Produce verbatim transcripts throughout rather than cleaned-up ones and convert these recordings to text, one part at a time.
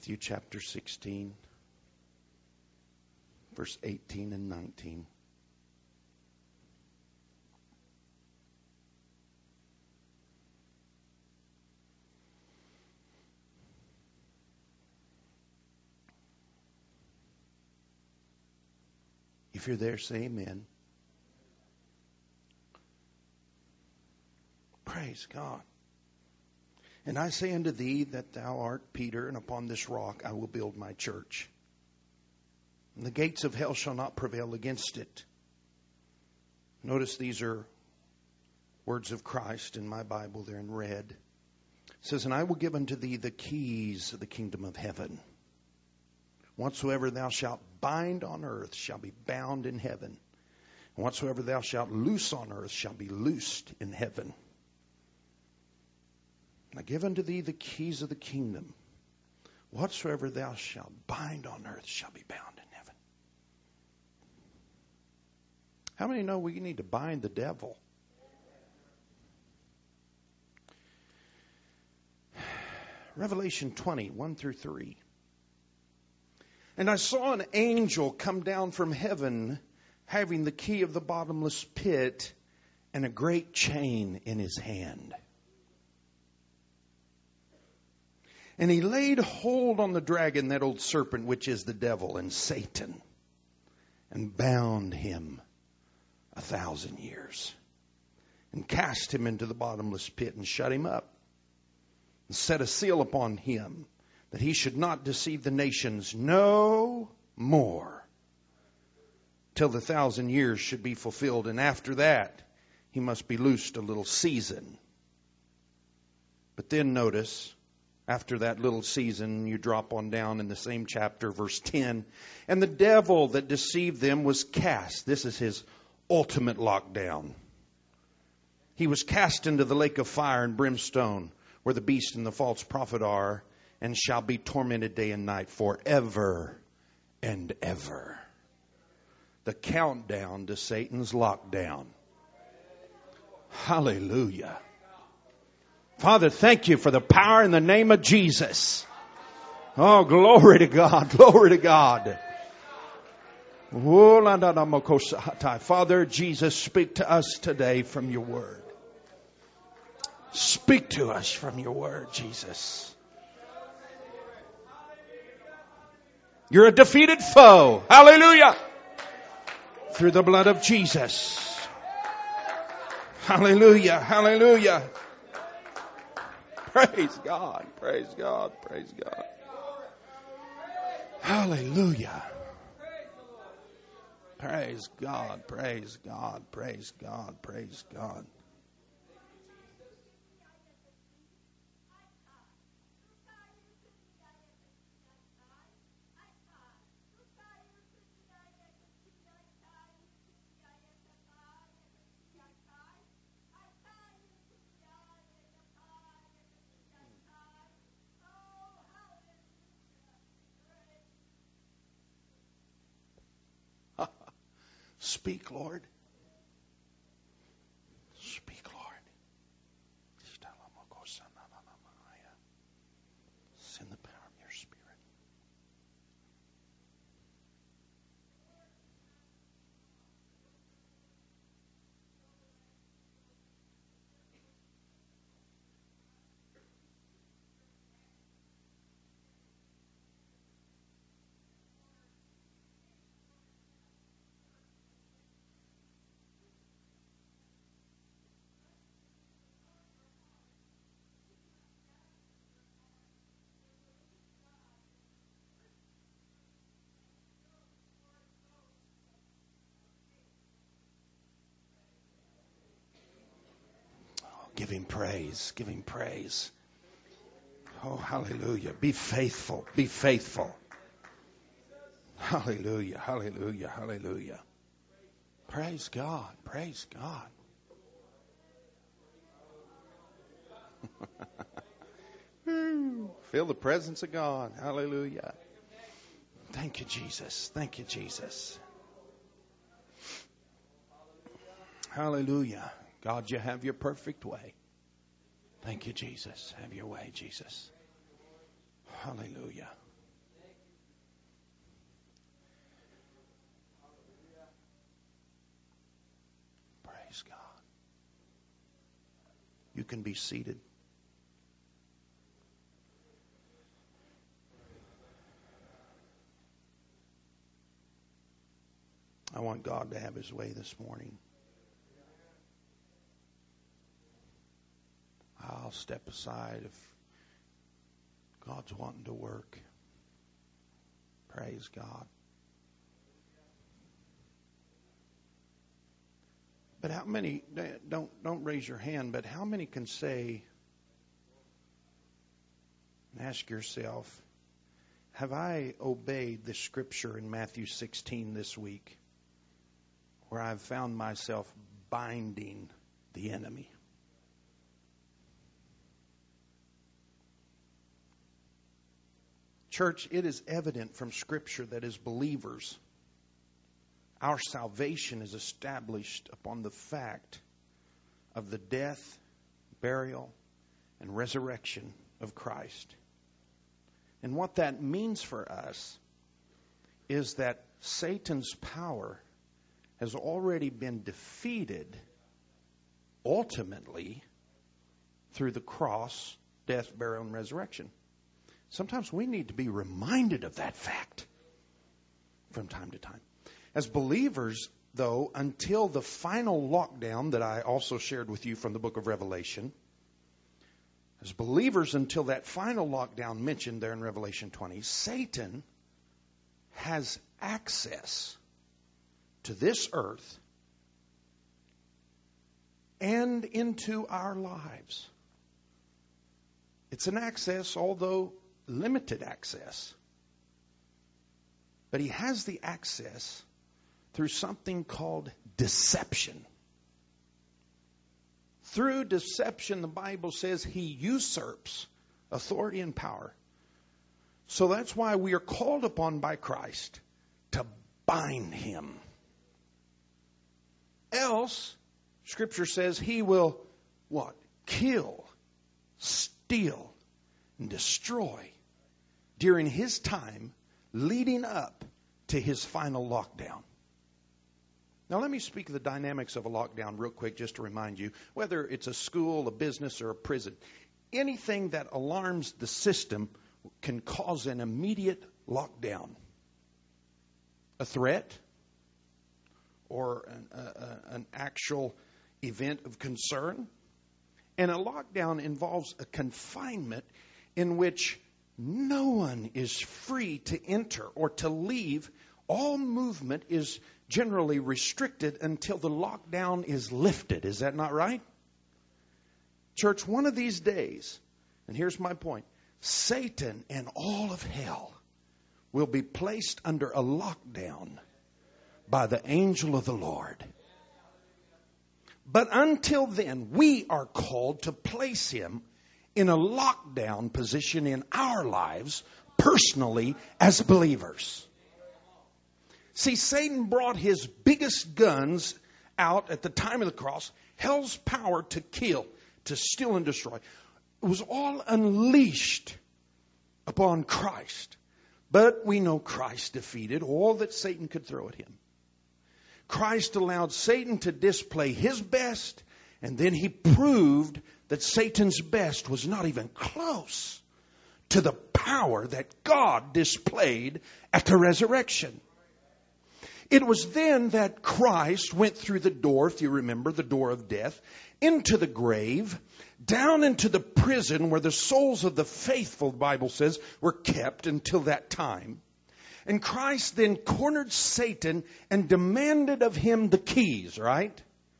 Matthew chapter sixteen, verse eighteen and nineteen. If you're there, say amen. Praise God. And I say unto thee that thou art Peter, and upon this rock I will build my church. And the gates of hell shall not prevail against it. Notice these are words of Christ in my Bible. They're in red. It says, and I will give unto thee the keys of the kingdom of heaven. Whatsoever thou shalt bind on earth shall be bound in heaven. And whatsoever thou shalt loose on earth shall be loosed in heaven. And I give unto thee the keys of the kingdom. Whatsoever thou shalt bind on earth shall be bound in heaven. How many know we need to bind the devil? Revelation twenty, one through three. And I saw an angel come down from heaven, having the key of the bottomless pit and a great chain in his hand. And he laid hold on the dragon, that old serpent, which is the devil and Satan, and bound him a thousand years, and cast him into the bottomless pit, and shut him up, and set a seal upon him, that he should not deceive the nations no more, till the thousand years should be fulfilled. And after that, he must be loosed a little season. But then notice, after that little season, you drop on down in the same chapter, verse ten. And the devil that deceived them was cast. This is his ultimate lockdown. He was cast into the lake of fire and brimstone, where the beast and the false prophet are, and shall be tormented day and night forever and ever. The countdown to Satan's lockdown. Hallelujah. Father, thank you for the power in the name of Jesus. Oh, glory to God. Glory to God. Father Jesus, speak to us today from your word. Speak to us from your word, Jesus. You're a defeated foe. Hallelujah. Through the blood of Jesus. Hallelujah. Hallelujah. Praise God. Praise God. Praise God. Hallelujah. Praise God. Praise God. Praise God. Praise God. Speak, Lord. Speak, Lord. Send the power of your Spirit. Give him praise. Give him praise. Oh, hallelujah. Be faithful. Be faithful. Hallelujah. Hallelujah. Hallelujah. Praise God. Praise God. Feel the presence of God. Hallelujah. Thank you, Jesus. Thank you, Jesus. Hallelujah. God, you have your perfect way. Thank you, Jesus. Have your way, Jesus. Hallelujah. Praise God. You can be seated. I want God to have His way this morning. I'll step aside if God's wanting to work. Praise God. But how many, don't don't raise your hand, but how many can say, and ask yourself, have I obeyed the scripture in Matthew sixteen this week where I've found myself binding the enemy? Church, it is evident from Scripture that as believers, our salvation is established upon the fact of the death, burial, and resurrection of Christ. And what that means for us is that Satan's power has already been defeated ultimately through the cross, death, burial, and resurrection. Sometimes we need to be reminded of that fact from time to time. As believers, though, until the final lockdown that I also shared with you from the book of Revelation, as believers until that final lockdown mentioned there in Revelation twenty, Satan has access to this earth and into our lives. It's an access, although limited access. But he has the access through something called deception. Through deception, the Bible says he usurps authority and power. So that's why we are called upon by Christ to bind him. Else, Scripture says he will, what? Kill, steal, and destroy during his time leading up to his final lockdown. Now let me speak of the dynamics of a lockdown real quick just to remind you, whether it's a school, a business, or a prison. Anything that alarms the system can cause an immediate lockdown. A threat or an, uh, an actual event of concern. And a lockdown involves a confinement in which no one is free to enter or to leave. All movement is generally restricted until the lockdown is lifted. Is that not right? Church, one of these days, and here's my point, Satan and all of hell will be placed under a lockdown by the angel of the Lord. But until then, we are called to place him in a lockdown position in our lives, personally, as believers. See, Satan brought his biggest guns out at the time of the cross. Hell's power to kill, to steal and destroy. It was all unleashed upon Christ. But we know Christ defeated all that Satan could throw at him. Christ allowed Satan to display his best, and then he proved that Satan's best was not even close to the power that God displayed at the resurrection. It was then that Christ went through the door, if you remember, the door of death, into the grave, down into the prison where the souls of the faithful, the Bible says, were kept until that time. And Christ then cornered Satan and demanded of him the keys, right?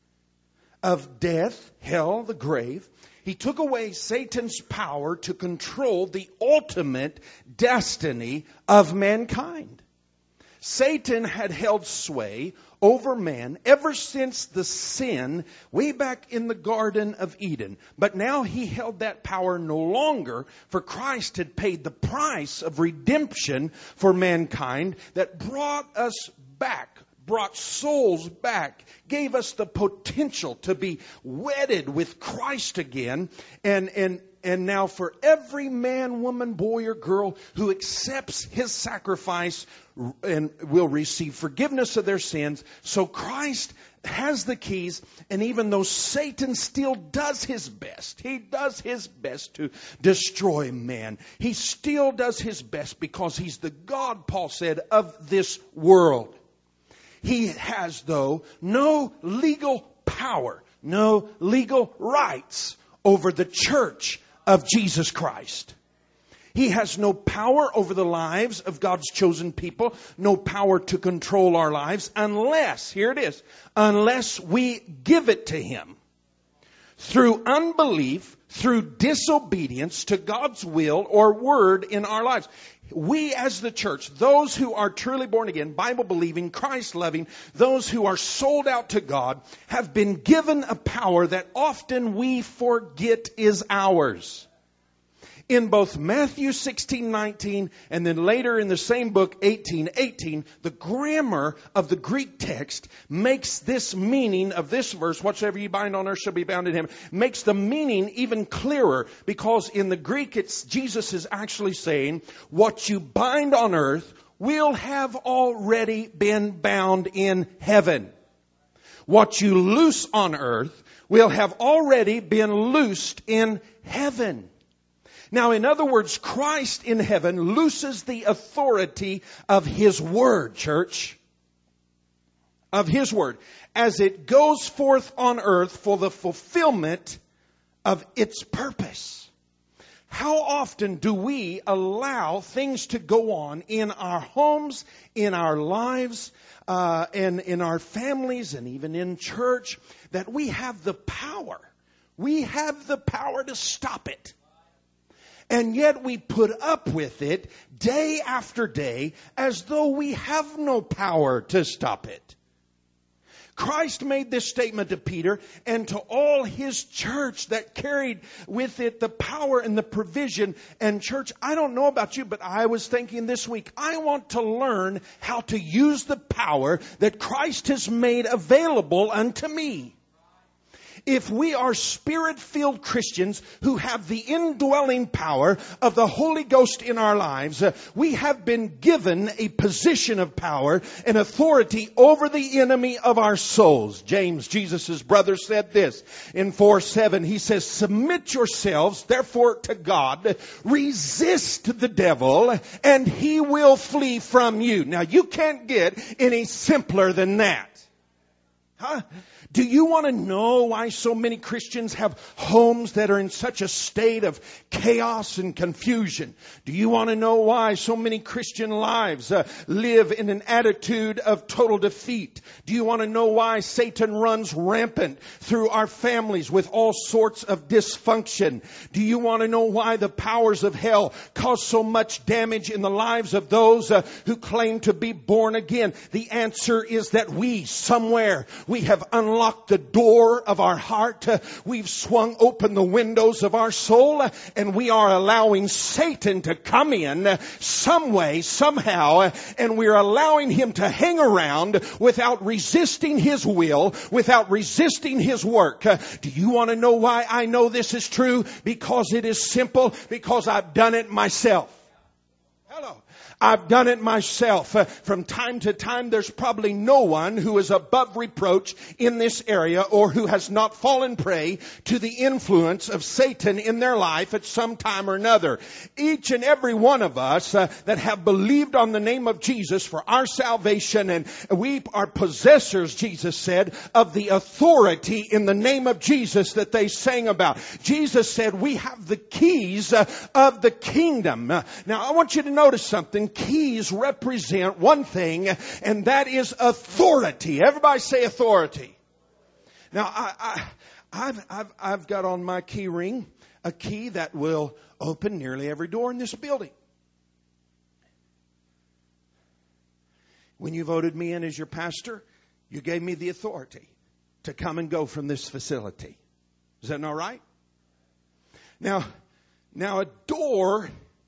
Of death, hell, the grave. He took away Satan's power to control the ultimate destiny of mankind. Satan had held sway over man ever since the sin way back in the Garden of Eden. But now he held that power no longer, for Christ had paid the price of redemption for mankind that brought us back, brought souls back, gave us the potential to be wedded with Christ again. And, and, and now for every man, woman, boy, or girl who accepts his sacrifice and will receive forgiveness of their sins. So Christ has the keys, and even though Satan still does his best, he does his best to destroy man. He still does his best because he's the God, Paul said, of this world. He has, though, no legal power, no legal rights over the church of Jesus Christ. He has no power over the lives of God's chosen people, no power to control our lives unless, here it is, unless we give it to Him. Through unbelief, through disobedience to God's will or word in our lives. We as the church, those who are truly born again, Bible believing, Christ loving, those who are sold out to God, have been given a power that often we forget is ours. In both Matthew sixteen nineteen and then later in the same book eighteen eighteen, the grammar of the Greek text makes this meaning of this verse, whatsoever you bind on earth shall be bound in heaven, makes the meaning even clearer, because in the Greek it's Jesus is actually saying, what you bind on earth will have already been bound in heaven. What you loose on earth will have already been loosed in heaven. Now, in other words, Christ in heaven looses the authority of His Word, church. Of His Word. As it goes forth on earth for the fulfillment of its purpose. How often do we allow things to go on in our homes, in our lives, uh, and in our families, and even in church, that we have the power. We have the power to stop it. And yet we put up with it day after day as though we have no power to stop it. Christ made this statement to Peter and to all His church that carried with it the power and the provision. And church, I don't know about you, but I was thinking this week, I want to learn how to use the power that Christ has made available unto me. If we are Spirit-filled Christians who have the indwelling power of the Holy Ghost in our lives, uh, we have been given a position of power and authority over the enemy of our souls. James, Jesus' brother, said this in four seven. He says, submit yourselves, therefore, to God. Resist the devil, and he will flee from you. Now, you can't get any simpler than that. Huh? Do you want to know why so many Christians have homes that are in such a state of chaos and confusion? Do you want to know why so many Christian lives uh, live in an attitude of total defeat? Do you want to know why Satan runs rampant through our families with all sorts of dysfunction? Do you want to know why the powers of hell cause so much damage in the lives of those uh, who claim to be born again? The answer is that we, somewhere, we have unlocked the door of our heart. We've swung open the windows of our soul, and we are allowing Satan to come in some way, somehow, and we're allowing him to hang around without resisting his will, without resisting his work. Do you want to know why I know this is true? Because it is simple. Because I've done it myself. Hello. I've done it myself. Uh, from time to time, there's probably no one who is above reproach in this area or who has not fallen prey to the influence of Satan in their life at some time or another. Each and every one of us uh, that have believed on the name of Jesus for our salvation, and we are possessors, Jesus said, of the authority in the name of Jesus that they sang about. Jesus said we have the keys uh, of the kingdom. Uh, now, I want you to notice something. Keys represent one thing, and that is authority. Everybody say authority. Now, I, I, I've, I've, I've got on my key ring a key that will open nearly every door in this building. When you voted me in as your pastor, you gave me the authority to come and go from this facility. Is that not right? Now, now a door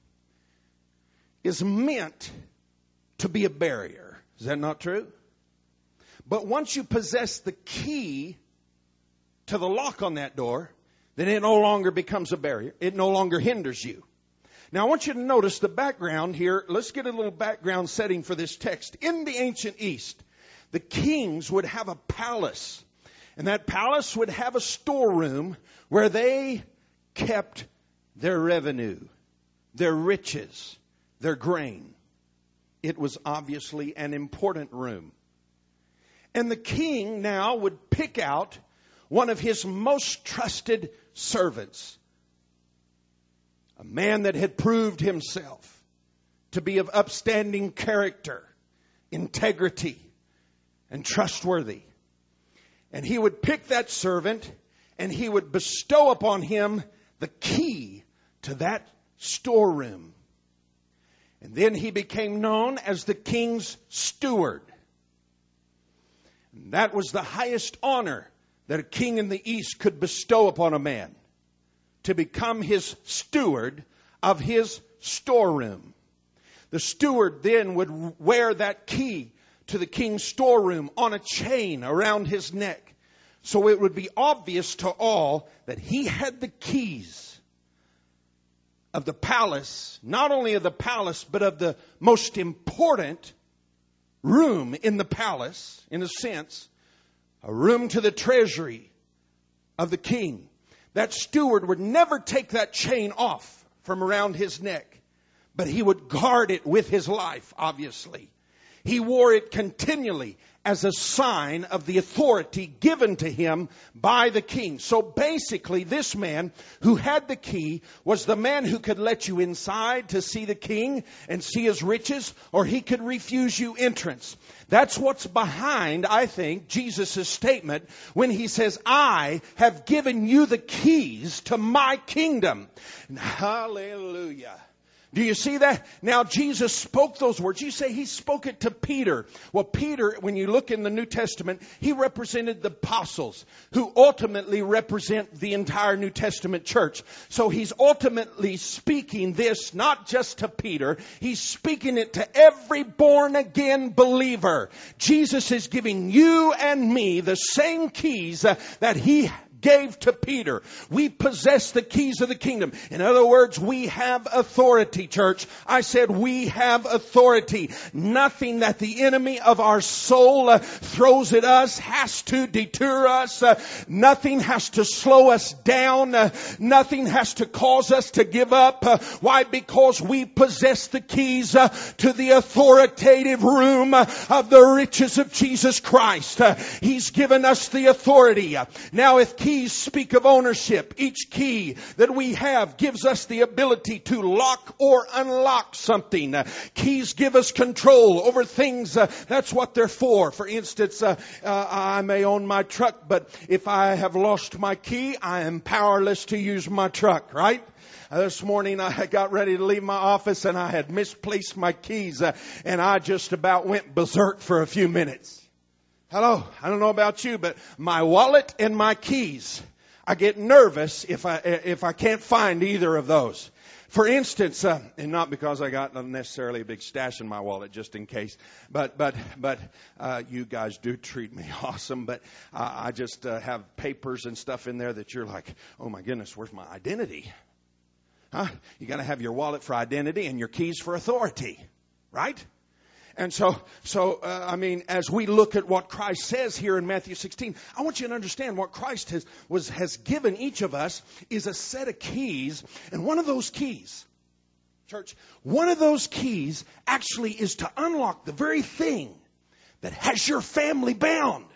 is meant to be a barrier. Is that not true? But once you possess the key to the lock on that door, then it no longer becomes a barrier. It no longer hinders you. Now I want you to notice the background here. Let's get a little background setting for this text. In the ancient East, the kings would have a palace. And that palace would have a storeroom where they kept their revenue, their riches, their grain. It was obviously an important room. And the king now would pick out one of his most trusted servants, a man that had proved himself to be of upstanding character, integrity, and trustworthy. And he would pick that servant and he would bestow upon him the key to that storeroom. And then he became known as the king's steward. And that was the highest honor that a king in the East could bestow upon a man, to become his steward of his storeroom. The steward then would wear that key to the king's storeroom on a chain around his neck. So it would be obvious to all that he had the keys of the palace, not only of the palace, but of the most important room in the palace, in a sense, a room to the treasury of the king. That steward would never take that chain off from around his neck, but he would guard it with his life, obviously. He wore it continually as a sign of the authority given to him by the king. So basically, this man who had the key was the man who could let you inside to see the king and see his riches, or he could refuse you entrance. That's what's behind, I think, Jesus' statement when he says, I have given you the keys to my kingdom. Hallelujah. Do you see that? Now Jesus spoke those words. You say he spoke it to Peter. Well, Peter, when you look in the New Testament, he represented the apostles who ultimately represent the entire New Testament church. So he's ultimately speaking this not just to Peter. He's speaking it to every born again believer. Jesus is giving you and me the same keys uh, that he gave to Peter. We possess the keys of the kingdom. In other words, we have authority, church. I said we have authority. Nothing that the enemy of our soul uh, throws at us has to deter us. Uh, nothing has to slow us down. Uh, nothing has to cause us to give up. Uh, why? Because we possess the keys uh, to the authoritative room uh, of the riches of Jesus Christ. Uh, he's given us the authority. Uh, now, if keys speak of ownership, each key that we have gives us the ability to lock or unlock something. Uh, keys give us control over things. Uh, that's what they're for. For instance, uh, uh, I may own my truck, but if I have lost my key, I am powerless to use my truck, right? Uh, this morning I got ready to leave my office and I had misplaced my keys uh, and I just about went berserk for a few minutes. Hello, I don't know about you, but my wallet and my keys, I get nervous if I if I can't find either of those. For instance, uh, and not because I got necessarily a big stash in my wallet, just in case, but but but uh, you guys do treat me awesome. But uh, I just uh, have papers and stuff in there that you're like, oh my goodness, where's my identity? Huh? You got to have your wallet for identity and your keys for authority, right? And so, so uh, I mean, as we look at what Christ says here in Matthew sixteen, I want you to understand what Christ has was has given each of us is a set of keys. And one of those keys, church, one of those keys actually is to unlock the very thing that has your family bound.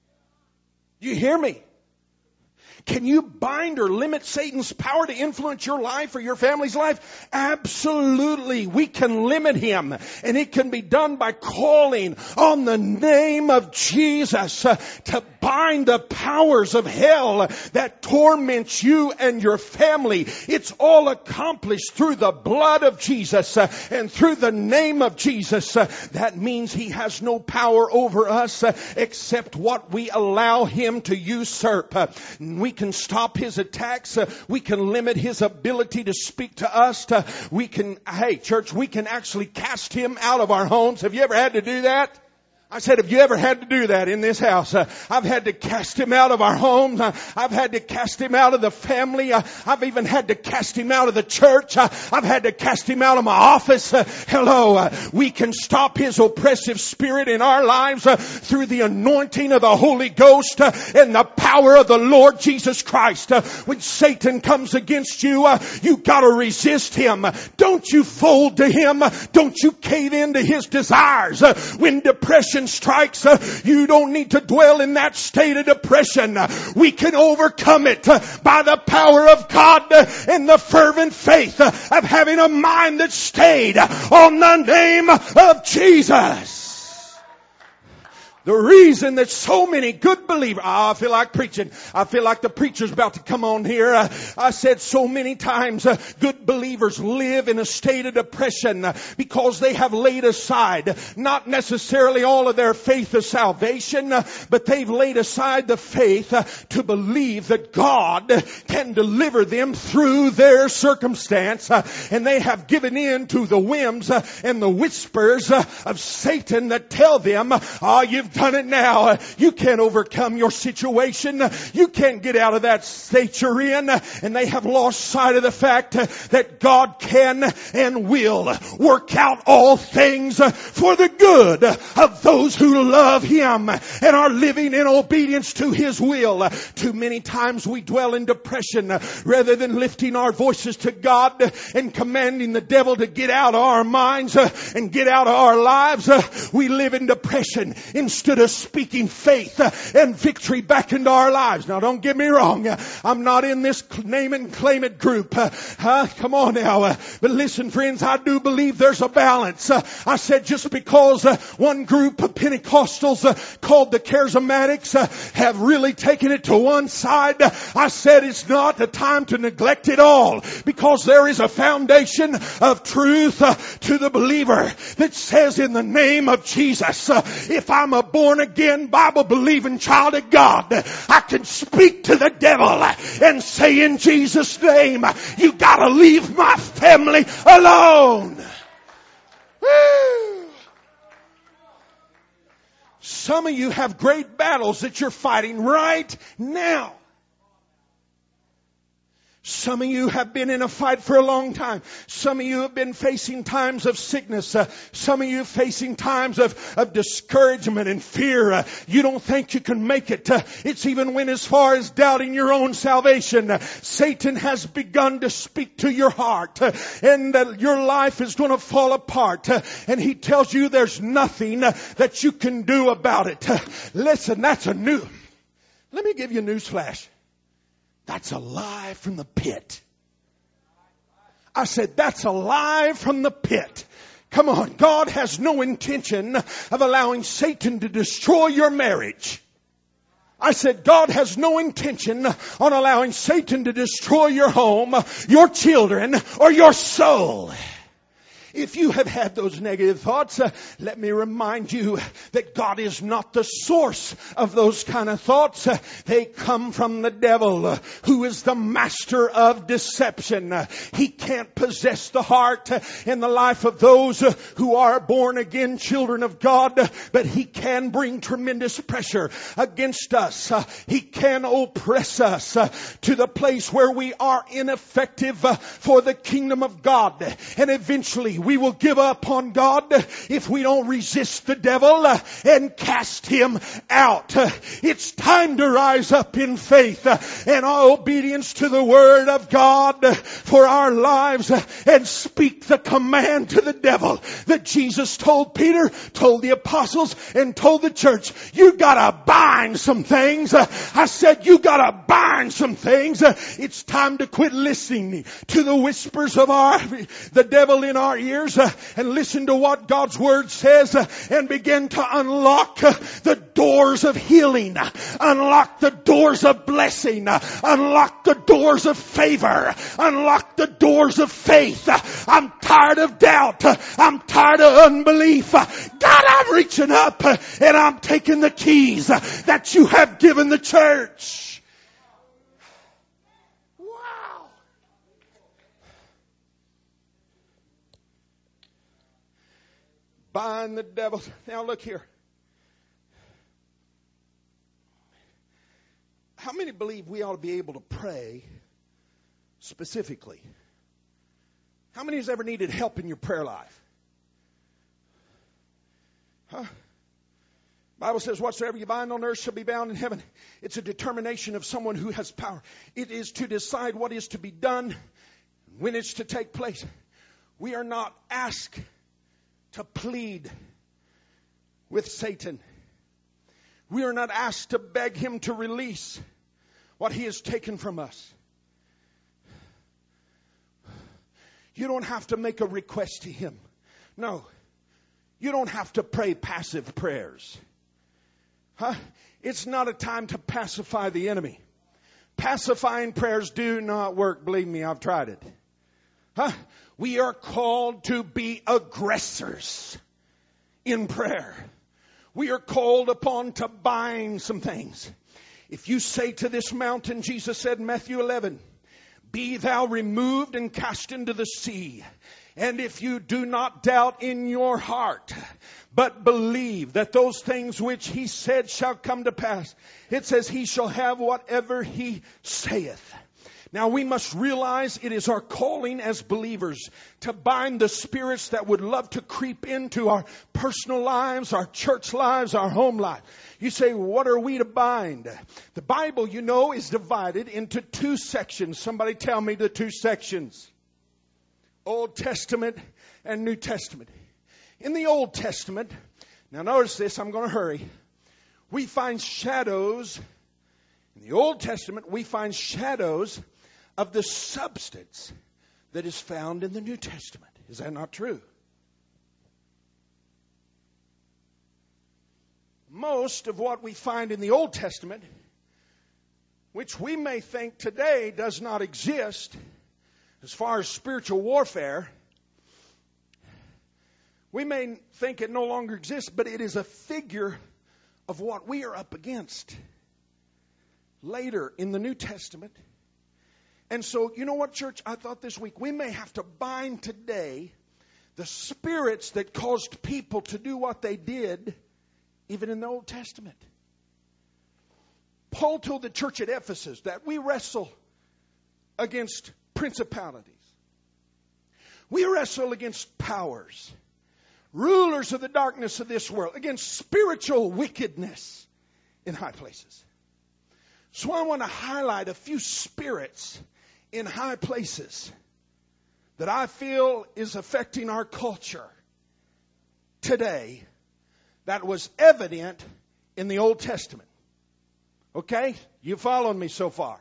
Do you hear me? Can you bind or limit Satan's power to influence your life or your family's life? Absolutely. We can limit him. And it can be done by calling on the name of Jesus uh, to bind the powers of hell that torments you and your family. It's all accomplished through the blood of Jesus uh, and through the name of Jesus. Uh, that means he has no power over us uh, except what we allow him to usurp. Uh, we can stop his attacks. Uh, we can limit his ability to speak to us. To, we can, hey, church, we can actually cast him out of our homes. Have you ever had to do that? I said, have you ever had to do that in this house? Uh, I've had to cast him out of our homes. Uh, I've had to cast him out of the family. Uh, I've even had to cast him out of the church. Uh, I've had to cast him out of my office. Uh, hello, uh, we can stop his oppressive spirit in our lives uh, through the anointing of the Holy Ghost uh, and the power of the Lord Jesus Christ. Uh, when Satan comes against you, uh, you gotta resist him. Don't you fold to him. Don't you cave in to his desires. Uh, when depression strikes, uh, you don't need to dwell in that state of depression. Uh, we can overcome it uh, by the power of God uh, and the fervent faith uh, of having a mind that's stayed uh, on the name of Jesus. The reason that so many good believers, oh, I feel like preaching. I feel like the preacher's about to come on here. Uh, I said so many times, uh, good believers live in a state of depression uh, because they have laid aside not necessarily all of their faith of salvation, uh, but they've laid aside the faith uh, to believe that God can deliver them through their circumstance. Uh, and they have given in to the whims uh, and the whispers uh, of Satan that tell them, oh, you've done it now. You can't overcome your situation. You can't get out of that state you're in. And they have lost sight of the fact that God can and will work out all things for the good of those who love Him and are living in obedience to His will. Too many times we dwell in depression rather than lifting our voices to God and commanding the devil to get out of our minds and get out of our lives. We live in depression instead of speaking faith and victory back into our lives. Now don't get me wrong. I'm not in this name and claim it group. Uh, huh? Come on now. Uh, but listen friends, I do believe there's a balance. Uh, I said just because uh, one group of Pentecostals uh, called the Charismatics uh, have really taken it to one side, uh, I said it's not the time to neglect it all, because there is a foundation of truth uh, to the believer that says in the name of Jesus, uh, if I'm a born again Bible believing child of God, I can speak to the devil and say in Jesus' name, you gotta leave my family alone. Woo. Some of you have great battles that you're fighting right now. Some of you have been in a fight for a long time. Some of you have been facing times of sickness. Uh, some of you facing times of, of discouragement and fear. Uh, you don't think you can make it. Uh, it's even went as far as doubting your own salvation. Uh, Satan has begun to speak to your heart. Uh, and that your life is going to fall apart. Uh, and he tells you there's nothing uh, that you can do about it. Uh, listen, that's a new... Let me give you a news flash. That's a lie from the pit. I said, that's a lie from the pit. Come on. God has no intention of allowing Satan to destroy your marriage. I said, God has no intention on allowing Satan to destroy your home, your children, or your soul. If you have had those negative thoughts, uh, let me remind you that God is not the source of those kind of thoughts. Uh, they come from the devil, uh, who is the master of deception. Uh, he can't possess the heart uh, and the life of those uh, who are born again children of God, uh, but he can bring tremendous pressure against us. Uh, he can oppress us uh, to the place where we are ineffective uh, for the kingdom of God. And eventually we will give up on God if we don't resist the devil and cast him out. It's time to rise up in faith and obedience to the word of God for our lives and speak the command to the devil that Jesus told Peter, told the apostles, and told the church. You gotta bind some things. I said you gotta bind some things. It's time to quit listening to the whispers of our the devil in our ears uh, and listen to what God's Word says uh, and begin to unlock uh, the doors of healing, uh, unlock the doors of blessing, uh, unlock the doors of favor, unlock the doors of faith. Uh, I'm tired of doubt. Uh, I'm tired of unbelief. Uh, God, I'm reaching up uh, and I'm taking the keys uh, that you have given the church. Bind the devil. Now look here. believe we ought to be able to pray specifically? How many has ever needed help in your prayer life? Huh? Bible says, whatsoever you bind on earth shall be bound in heaven. It's a determination of someone who has power. It is to decide what is to be done, when it's to take place. We are not asked to plead with Satan. We are not asked to beg him to release what he has taken from us. You don't have to make a request to him. No. You don't have to pray passive prayers. Huh? It's not a time to pacify the enemy. Pacifying prayers do not work. Believe me, I've tried it. Huh? We are called to be aggressors in prayer. We are called upon to bind some things. If you say to this mountain, Jesus said in Matthew eleven, be thou removed and cast into the sea. And if you do not doubt in your heart, but believe that those things which he said shall come to pass, it says he shall have whatever he saith. Now we must realize it is our calling as believers to bind the spirits that would love to creep into our personal lives, our church lives, our home life. You say, what are we to bind? The Bible, you know, is divided into two sections. Somebody tell me the two sections. Old Testament and New Testament. In the Old Testament, now notice this, I'm going to hurry. We find shadows. In the Old Testament, we find shadows of the substance that is found in the New Testament. Is that not true? Most of what we find in the Old Testament, which we may think today does not exist, as far as spiritual warfare, we may think it no longer exists, but it is a figure of what we are up against later in the New Testament. And so, you know what, church? I thought this week we may have to bind today the spirits that caused people to do what they did, even in the Old Testament. Paul told the church at Ephesus that we wrestle against principalities. We wrestle against powers, rulers of the darkness of this world, against spiritual wickedness in high places. So I want to highlight a few spirits in high places that I feel is affecting our culture today that was evident in the Old Testament. Okay? You following me so far?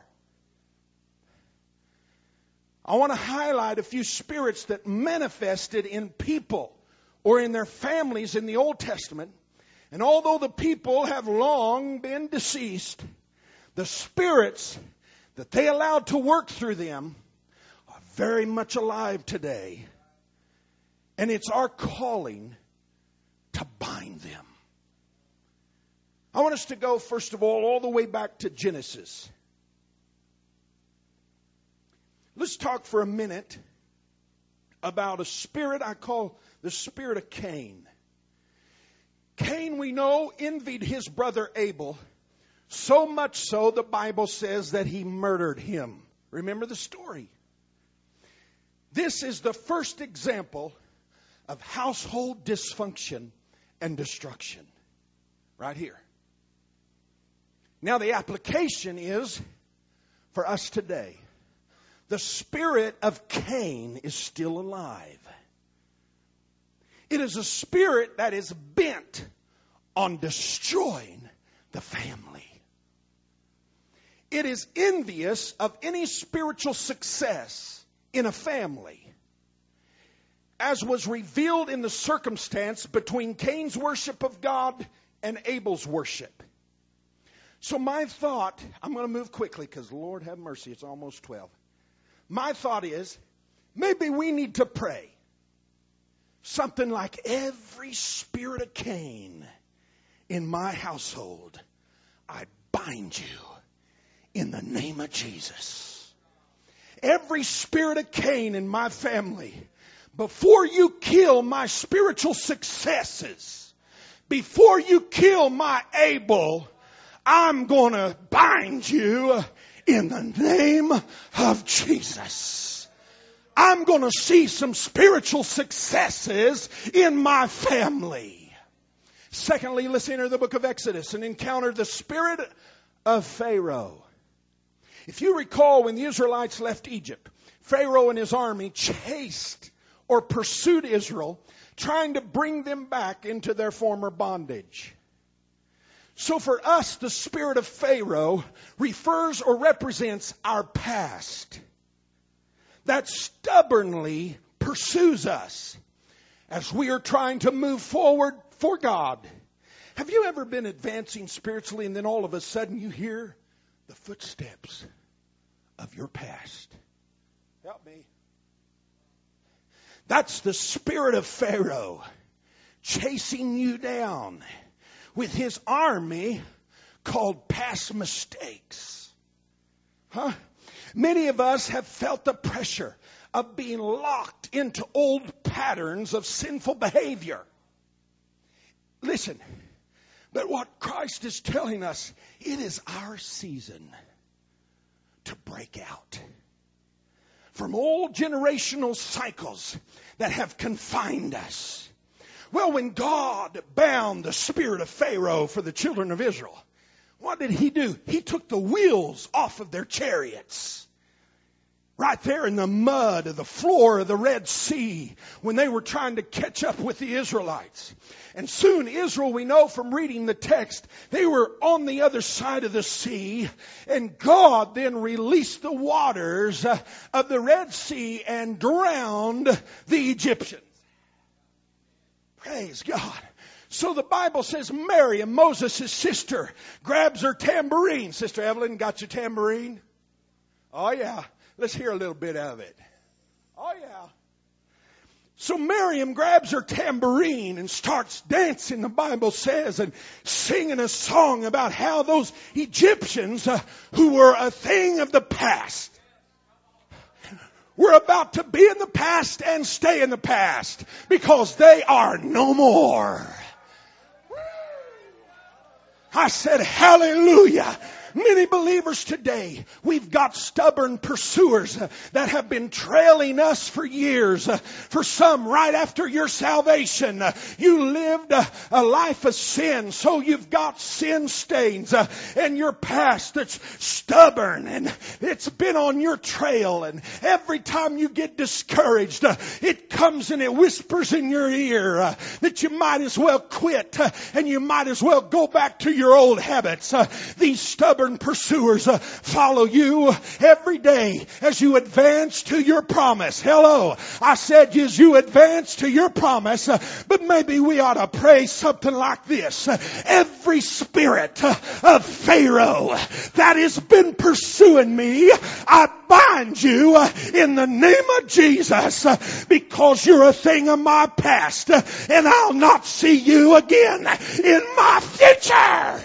I want to highlight a few spirits that manifested in people or in their families in the Old Testament. And although the people have long been deceased, the spirits that they allowed to work through them are very much alive today. And it's our calling to bind them. I want us to go, first of all, all the way back to Genesis. Let's talk for a minute about a spirit I call the spirit of Cain. Cain, we know, envied his brother Abel, so much so the Bible says that he murdered him. Remember the story. This is the first example of household dysfunction and destruction. Right here. Now the application is for us today. The spirit of Cain is still alive. It is a spirit that is bent on destroying the family. It is envious of any spiritual success in a family, as was revealed in the circumstance between Cain's worship of God and Abel's worship. So my thought, I'm going to move quickly because Lord have mercy, it's almost twelve. My thought is, maybe we need to pray something like, every spirit of Cain in my household, I bind you in the name of Jesus. Every spirit of Cain in my family, before you kill my spiritual successes, before you kill my Abel, I'm going to bind you in the name of Jesus. I'm going to see some spiritual successes in my family. Secondly, let's enter the book of Exodus and encounter the spirit of Pharaoh. If you recall, when the Israelites left Egypt, Pharaoh and his army chased or pursued Israel, trying to bring them back into their former bondage. So for us, the spirit of Pharaoh refers or represents our past that stubbornly pursues us as we are trying to move forward for God. Have you ever been advancing spiritually and then all of a sudden you hear the footsteps of your past? Help me. That's the spirit of Pharaoh chasing you down with his army called past mistakes. Huh? Many of us have felt the pressure of being locked into old patterns of sinful behavior. Listen, but what Christ is telling us, it is our season to break out from old generational cycles that have confined us. Well, when God bound the spirit of Pharaoh for the children of Israel, what did he do? He took the wheels off of their chariots. Right there in the mud of the floor of the Red Sea when they were trying to catch up with the Israelites. And soon Israel, we know from reading the text, they were on the other side of the sea. And God then released the waters of the Red Sea and drowned the Egyptians. Praise God. So the Bible says Miriam, Moses' sister, grabs her tambourine. Sister Evelyn, got your tambourine? Oh yeah. Let's hear a little bit of it. Oh yeah. So Miriam grabs her tambourine and starts dancing, the Bible says, and singing a song about how those Egyptians uh, who were a thing of the past were about to be in the past and stay in the past because they are no more. I said, hallelujah. Many believers today, we've got stubborn pursuers that have been trailing us for years. For some, right after your salvation, you lived a life of sin. So you've got sin stains in your past that's stubborn and it's been on your trail. And every time you get discouraged, it comes and it whispers in your ear that you might as well quit and you might as well go back to your old habits. These stubborn pursuers uh, follow you every day as you advance to your promise. Hello. I said as you advance to your promise, uh, but maybe we ought to pray something like this. Uh, every spirit uh, of Pharaoh that has been pursuing me, I bind you uh, in the name of Jesus uh, because you're a thing of my past uh, and I'll not see you again in my future.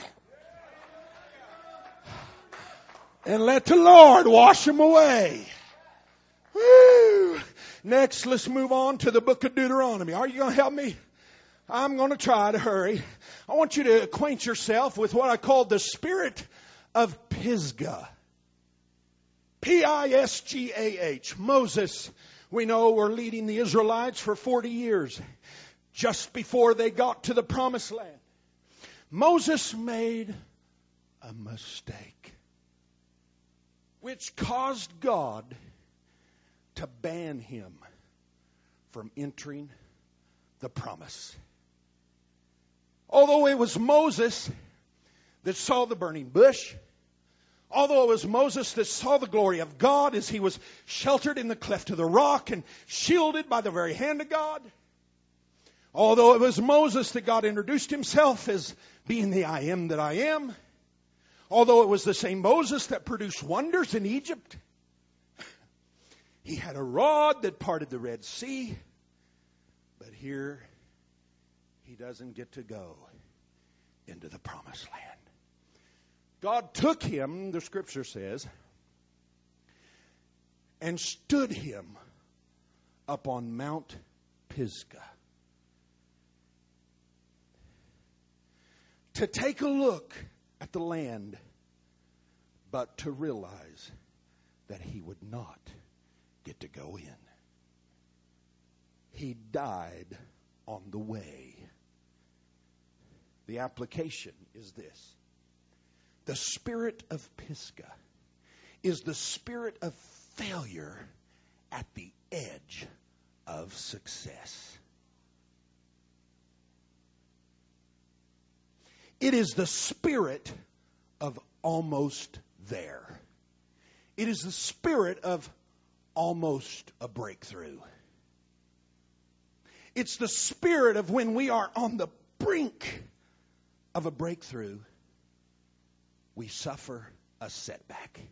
And let the Lord wash them away. Woo. Next, let's move on to the book of Deuteronomy. Are you going to help me? I'm going to try to hurry. I want you to acquaint yourself with what I call the spirit of Pisgah. P I S G A H. Moses, we know, were leading the Israelites for forty years. Just before they got to the promised land. Moses made a mistake, which caused God to ban him from entering the promise. Although it was Moses that saw the burning bush, although it was Moses that saw the glory of God as he was sheltered in the cleft of the rock and shielded by the very hand of God, although it was Moses that God introduced himself as being the I am that I am, although it was the same Moses that produced wonders in Egypt, he had a rod that parted the Red Sea. But here, he doesn't get to go into the promised land. God took him, the scripture says, and stood him up on Mount Pisgah to take a look at the land, but to realize that he would not get to go in. He died on the way. The application is this. The spirit of Pisgah is the spirit of failure at the edge of success. It is the spirit of almost there. It is the spirit of almost a breakthrough. It's the spirit of when we are on the brink of a breakthrough, we suffer a setback.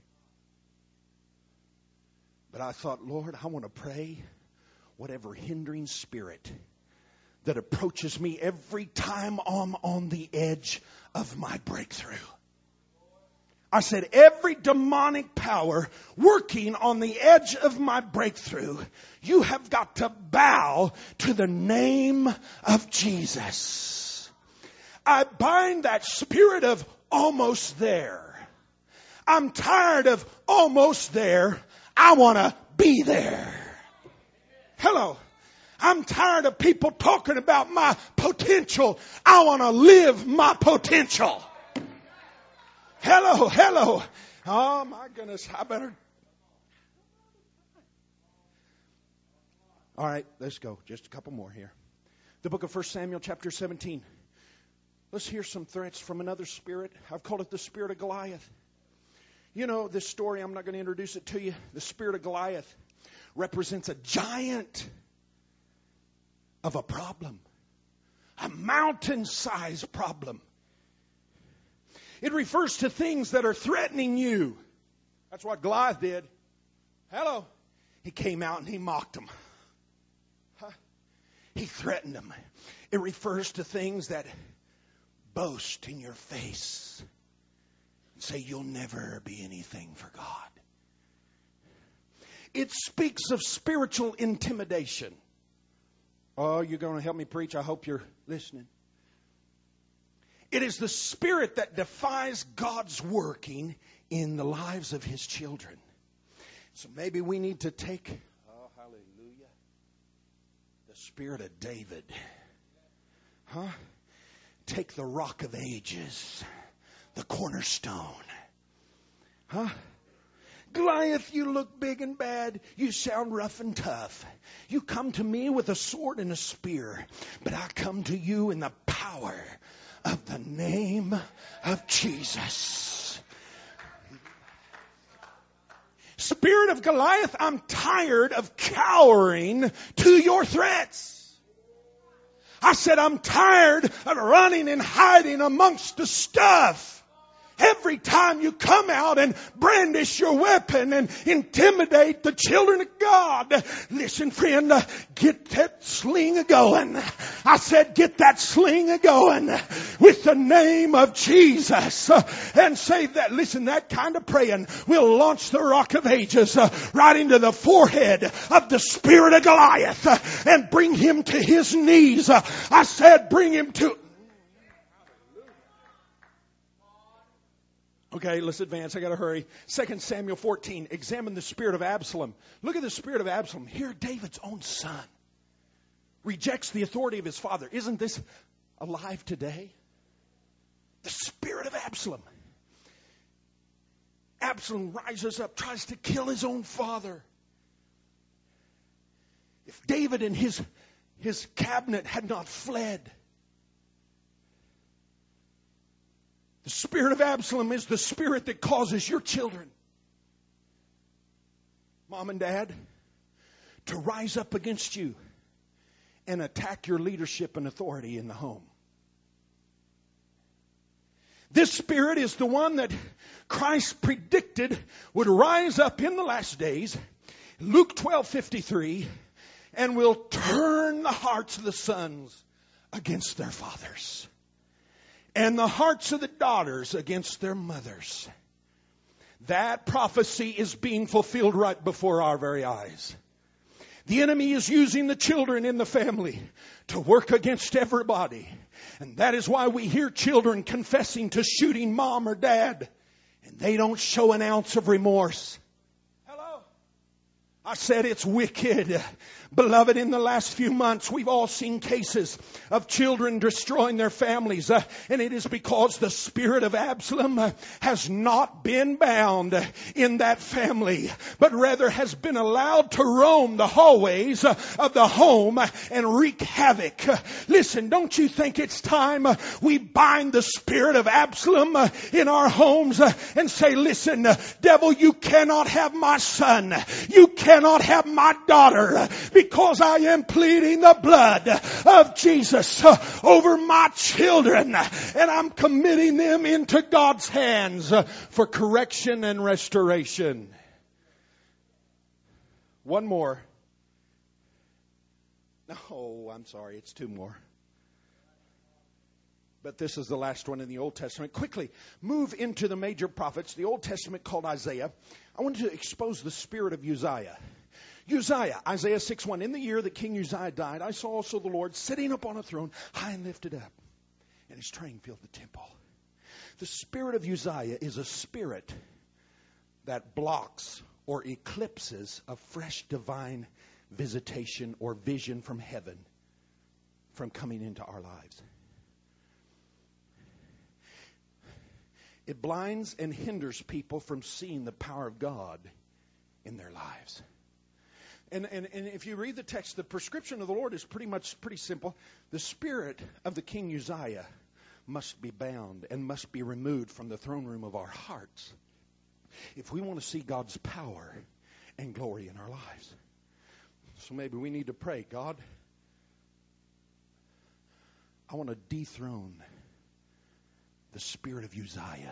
But I thought, Lord, I want to pray whatever hindering spirit that approaches me every time I'm on the edge of my breakthrough. I said, every demonic power working on the edge of my breakthrough, you have got to bow to the name of Jesus. I bind that spirit of almost there. I'm tired of almost there. I want to be there. Hello. I'm tired of people talking about my potential. I want to live my potential. Hello, hello. Oh my goodness, I better. All right, let's go. Just a couple more here. The book of First Samuel chapter seventeen. Let's hear some threats from another spirit. I've called it the spirit of Goliath. You know this story, I'm not going to introduce it to you. The spirit of Goliath represents a giant of a problem. A mountain-sized problem. It refers to things that are threatening you. That's what Goliath did. Hello. He came out and he mocked them. Huh? He threatened them. It refers to things that boast in your face and say you'll never be anything for God. It speaks of spiritual intimidation. Oh, you're going to help me preach? I hope you're listening. It is the spirit that defies God's working in the lives of His children. So maybe we need to take, oh, hallelujah, the spirit of David. Huh? Take the rock of ages, the cornerstone. Huh? Goliath, you look big and bad. You sound rough and tough. You come to me with a sword and a spear. But I come to you in the power of the name of Jesus. Spirit of Goliath, I'm tired of cowering to your threats. I said, I'm tired of running and hiding amongst the stuff. Every time you come out and brandish your weapon and intimidate the children of God. Listen, friend, get that sling a-going. I said, get that sling a-going with the name of Jesus. And say that, listen, that kind of praying will launch the rock of ages right into the forehead of the spirit of Goliath and bring him to his knees. I said, bring him to... Okay, let's advance. I got to hurry. Second Samuel fourteen. Examine the spirit of Absalom. Look at the spirit of Absalom. Here, David's own son rejects the authority of his father. Isn't this alive today? The spirit of Absalom. Absalom rises up, tries to kill his own father. If David and his, his cabinet had not fled, the spirit of Absalom is the spirit that causes your children, mom and dad, to rise up against you and attack your leadership and authority in the home. This spirit is the one that Christ predicted would rise up in the last days, Luke twelve fifty-three, and will turn the hearts of the sons against their fathers, and the hearts of the daughters against their mothers. That prophecy is being fulfilled right before our very eyes. The enemy is using the children in the family to work against everybody. And that is why we hear children confessing to shooting mom or dad. And they don't show an ounce of remorse. Hello? I said it's wicked. Beloved, in the last few months, we've all seen cases of children destroying their families. Uh, and it is because the spirit of Absalom uh, has not been bound in that family, but rather has been allowed to roam the hallways uh, of the home and wreak havoc. Uh, listen, don't you think it's time uh, we bind the spirit of Absalom uh, in our homes uh, and say, listen, uh, devil, you cannot have my son. You cannot have my daughter. Because I am pleading the blood of Jesus uh, over my children. And I'm committing them into God's hands uh, for correction and restoration. One more. Oh, I'm sorry. It's two more. But this is the last one in the Old Testament. Quickly, move into the major prophets. The Old Testament called Isaiah. I want to expose the spirit of Uzziah. Uzziah, Isaiah six one. In the year that King Uzziah died, I saw also the Lord sitting upon a throne, high and lifted up, and his train filled the temple. The spirit of Uzziah is a spirit that blocks or eclipses a fresh divine visitation or vision from heaven from coming into our lives. It blinds and hinders people from seeing the power of God in their lives. And, and, and if you read the text, the prescription of the Lord is pretty much pretty simple. The spirit of the King Uzziah must be bound and must be removed from the throne room of our hearts if we want to see God's power and glory in our lives. So maybe we need to pray, God, I want to dethrone the spirit of Uzziah.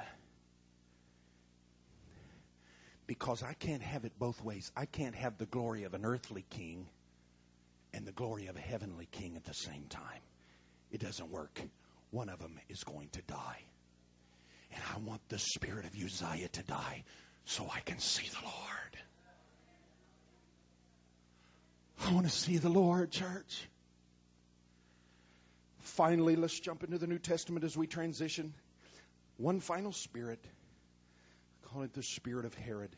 Because I can't have it both ways. I can't have the glory of an earthly king and the glory of a heavenly king at the same time. It doesn't work. One of them is going to die. And I want the spirit of Uzziah to die so I can see the Lord. I want to see the Lord, church. Finally, let's jump into the New Testament as we transition. One final spirit. Call it the spirit of Herod.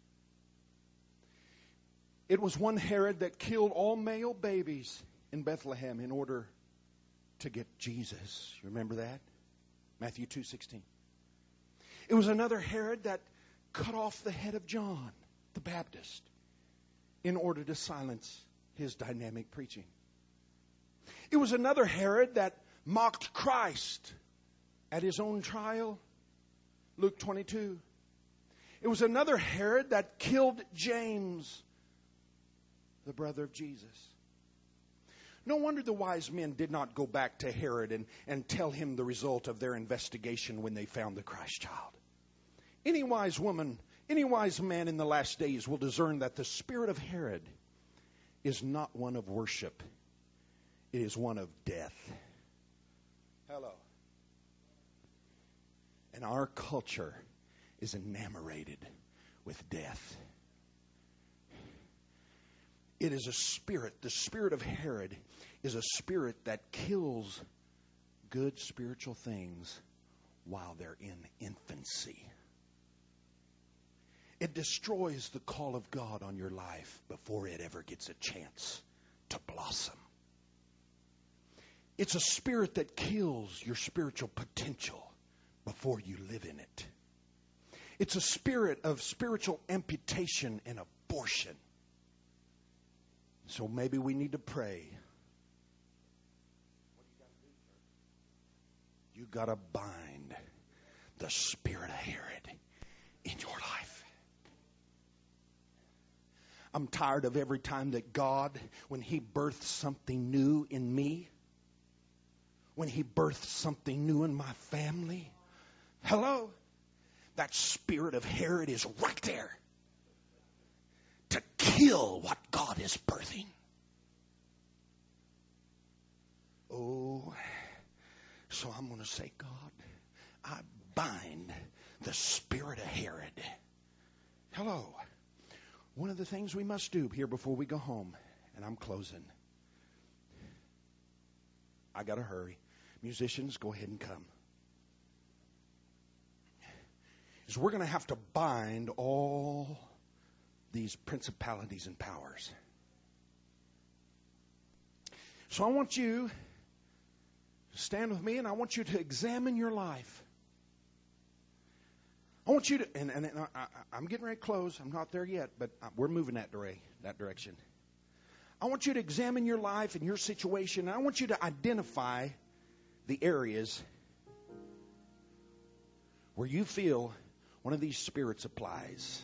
It was one Herod that killed all male babies in Bethlehem in order to get Jesus. You remember that? Matthew two sixteen. It was another Herod that cut off the head of John the Baptist in order to silence his dynamic preaching. It was another Herod that mocked Christ at his own trial. Luke twenty-two. It was another Herod that killed James, the brother of Jesus. No wonder the wise men did not go back to Herod and, and tell him the result of their investigation when they found the Christ child. Any wise woman, any wise man in the last days will discern that the spirit of Herod is not one of worship. It is one of death. Hello. And our culture is enamored with death. It is a spirit. The spirit of Herod is a spirit that kills good spiritual things while they're in infancy. It destroys the call of God on your life before it ever gets a chance to blossom. It's a spirit that kills your spiritual potential before you live in it. It's a spirit of spiritual amputation and abortion. So maybe we need to pray. What do you got to do, church? You got to bind the spirit of Herod in your life. I'm tired of every time that God, when He births something new in me, when He births something new in my family, hello? That spirit of Herod is right there to kill what God is birthing. Oh, so I'm going to say, God, I bind the spirit of Herod. Hello. One of the things we must do here before we go home, And I'm closing. I got to hurry. Musicians, go ahead and come. Is we're going to have to bind all these principalities and powers. So I want you to stand with me, and I want you to examine your life. I want you to, and, and, and I, I, I'm getting ready to close. I'm not there yet, but we're moving that, dire- that direction. I want you to examine your life and your situation. And I want you to identify the areas where you feel one of these spirits applies.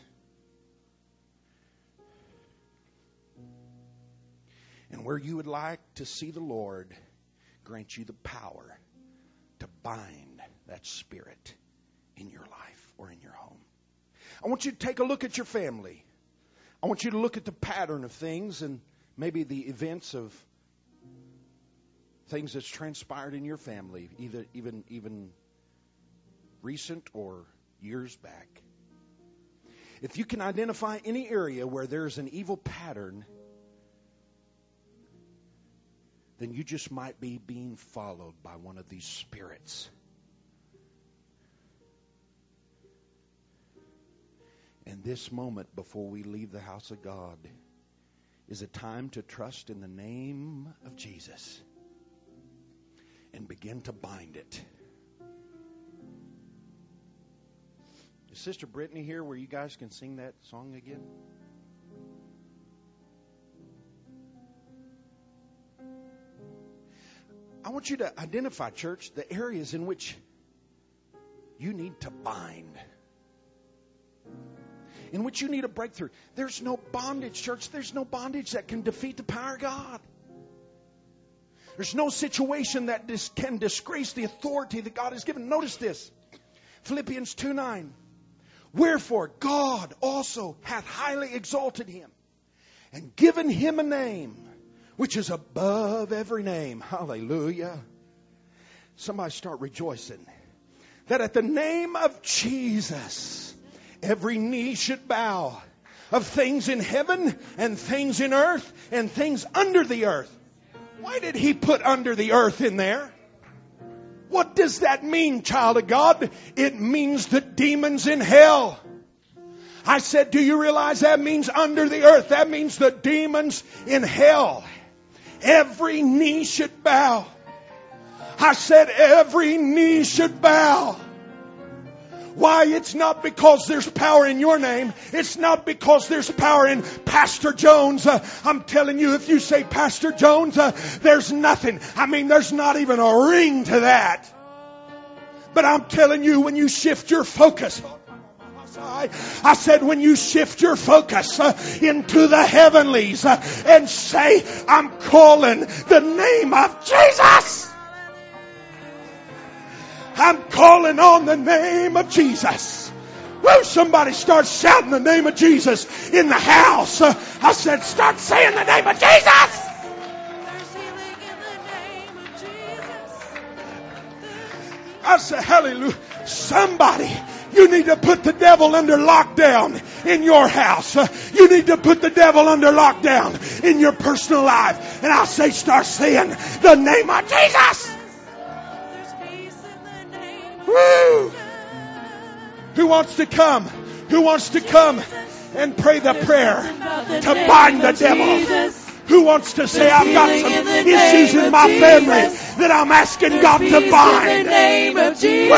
And where you would like to see the Lord grant you the power to bind that spirit in your life or in your home. I want you to take a look at your family. I want you to look at the pattern of things and maybe the events of things that's transpired in your family, either even even recent or years back. If you can identify any area where there's an evil pattern, then you just might be being followed by one of these spirits. And this moment before we leave the house of God is a time to trust in the name of Jesus and begin to bind it. Is Sister Brittany here where you guys can sing that song again? I want you to identify, church, the areas in which you need to bind, in which you need a breakthrough. There's no bondage, church. There's no bondage that can defeat the power of God. There's no situation that dis- can disgrace the authority that God has given. Notice this. Philippians two nine. Wherefore God also hath highly exalted him and given him a name which is above every name. Hallelujah. Somebody start rejoicing. That at the name of Jesus, every knee should bow, of things in heaven and things in earth and things under the earth. Why did he put under the earth in there? What does that mean, child of God? It means the demons in hell. I said, do you realize that means under the earth? That means the demons in hell. Every knee should bow. I said every knee should bow. Why? It's not because there's power in your name. It's not because there's power in Pastor Jones. Uh, I'm telling you, if you say Pastor Jones, uh, there's nothing. I mean, there's not even a ring to that. But I'm telling you, when you shift your focus, I said when you shift your focus uh, into the heavenlies uh, and say, I'm calling the name of Jesus. I'm calling on the name of Jesus. Woo, somebody start shouting the name of Jesus in the house. Uh, I said, start saying the name of Jesus. There's healing in the name of Jesus. I said, hallelujah. Somebody, you need to put the devil under lockdown in your house. Uh, you need to put the devil under lockdown in your personal life. And I say, start saying the name of Jesus. Woo! Who wants to come? Who wants to come and pray the prayer to bind the devil? Who wants to say, I've got some issues in my family that I'm asking God to bind? In the name of Jesus.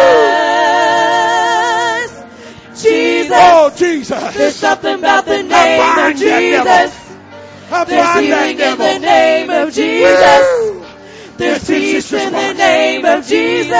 Jesus. Oh, Jesus. There's something about the name of Jesus. There's healing in the name of Jesus. There's peace in the name of Jesus.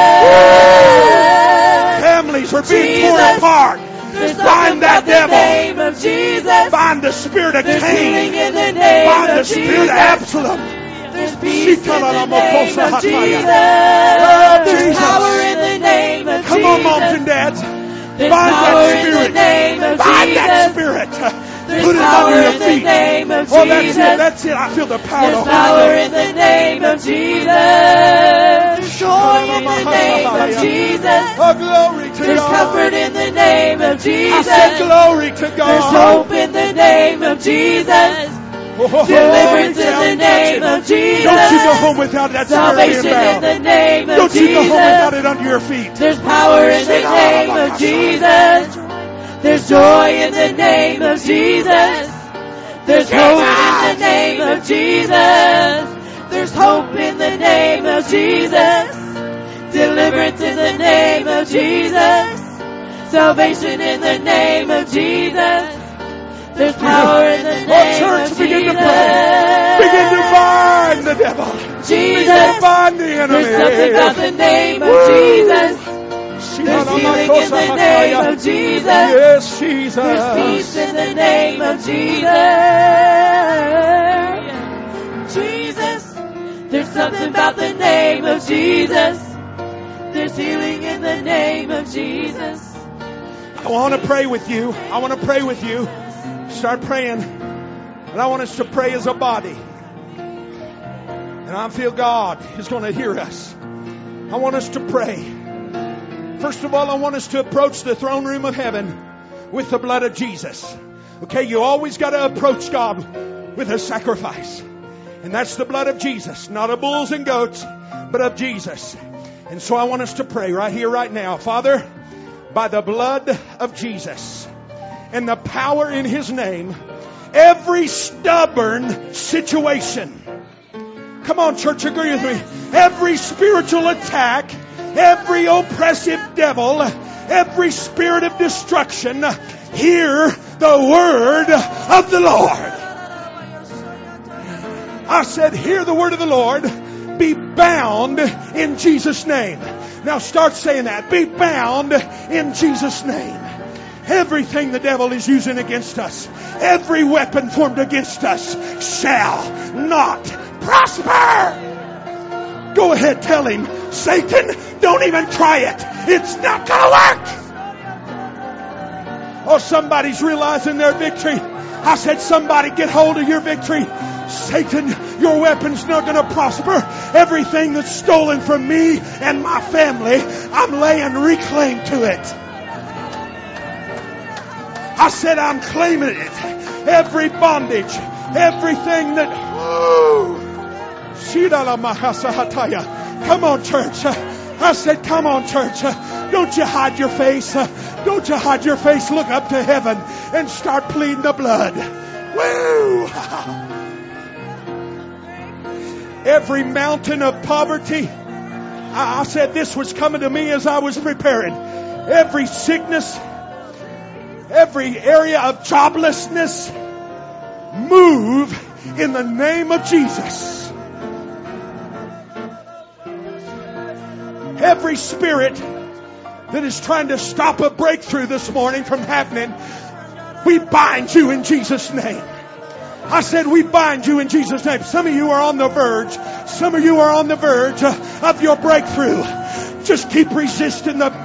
Families are being torn apart. Bind that devil. Name of Jesus. Bind the spirit of There's Cain. healing in the name Bind the of spirit Jesus. of Absalom. There's peace in the name of Jesus. Oh, There's Jesus. power in the name of Come Jesus. on, moms and dads. There's Bind power that in spirit. the name of Bind Jesus. that spirit. There's Put it power under your in the feet. name of Oh, that's Jesus. it. That's it. I feel the power There's of the power Holy in the name of Jesus. There's joy in the name of Jesus. Oh, glory to There's God. comfort in the name of I Jesus. said glory to There's God. hope in the name of Jesus. Oh, Deliverance in the name of Jesus. Don't you go home without that Salvation spirit being in the bound. name of Don't you go home without Jesus. it under your feet. There's power in the name of Jesus. There's joy in the name of Jesus. There's hope in the name of Jesus. There's hope in the name of Jesus. Deliverance in the name of Jesus. Salvation in the name of Jesus. There's power in the name Oh, church, of begin Jesus. to pray. Begin to bind the devil. Begin Jesus. to bind the enemy. There's something about the name of Woo. Jesus. There's healing in the name of Jesus. Yes, Jesus. There's peace in the name of Jesus. Jesus. There's something about the name of Jesus. There's healing in the name of Jesus. I want to pray with you. I want to pray with you. Start praying. And I want us to pray as a body. And I feel God is going to hear us. I want us to pray. First of all, I want us to approach the throne room of heaven with the blood of Jesus. Okay, you always got to approach God with a sacrifice. And that's the blood of Jesus. Not of bulls and goats, but of Jesus. And so I want us to pray right here, right now. Father, by the blood of Jesus and the power in His name, every stubborn situation, come on, church, agree with me. Every spiritual attack, every oppressive devil, every spirit of destruction, hear the word of the Lord. I said, hear the word of the Lord. Be bound in Jesus' name. Now start saying that. Be bound in Jesus' name. Everything the devil is using against us, every weapon formed against us shall not prosper. Go ahead, tell him, Satan, don't even try it. It's not going to work. Oh, somebody's realizing their victory. I said, somebody get hold of your victory. Satan, your weapon's not going to prosper. Everything that's stolen from me and my family, I'm laying reclaim to it. I said, I'm claiming it. Every bondage, everything that... Woo, come on, church. I said, come on, church. Don't you hide your face. Don't you hide your face. Look up to heaven and start pleading the blood. Woo! Every mountain of poverty. I said this was coming to me as I was preparing. Every sickness, every area of joblessness, move in the name of Jesus. Every spirit that is trying to stop a breakthrough this morning from happening, we bind you in Jesus' name. I said we bind you in Jesus' name. Some of you are on the verge. Some of you are on the verge of your breakthrough. Just keep resisting the...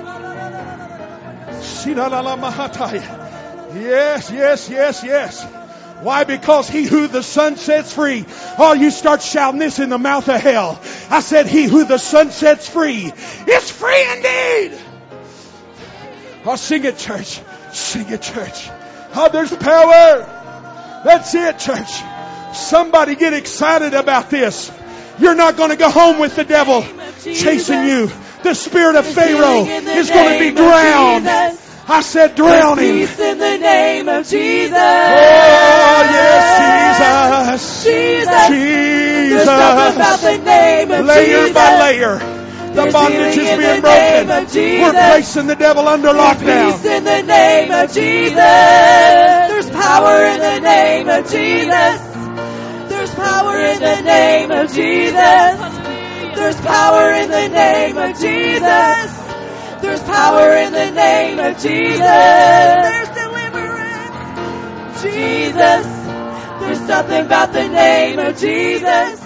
Yes, yes, yes, yes. Why? Because he who the Son sets free. Oh, you start shouting this in the mouth of hell. I said he who the Son sets free is free indeed. Oh, sing it, church. Sing it, church. Oh, there's power. That's it, church. Somebody get excited about this. You're not going to go home with the devil chasing you. The spirit of Pharaoh is going to be drowned. I said drown him. Peace in the name of Jesus. Oh, yes, Jesus. Jesus. Jesus. There's something about the name of layer Jesus. by layer. The There's bondage healing is in being the broken. name of Jesus. We're placing the devil under lockdown. Peace in the name of Jesus. There's power in the name of Jesus. There's power in the name of Jesus. There's power in the name of Jesus. There's power in the name of Jesus. There's deliverance. Jesus. There's something about the name of Jesus.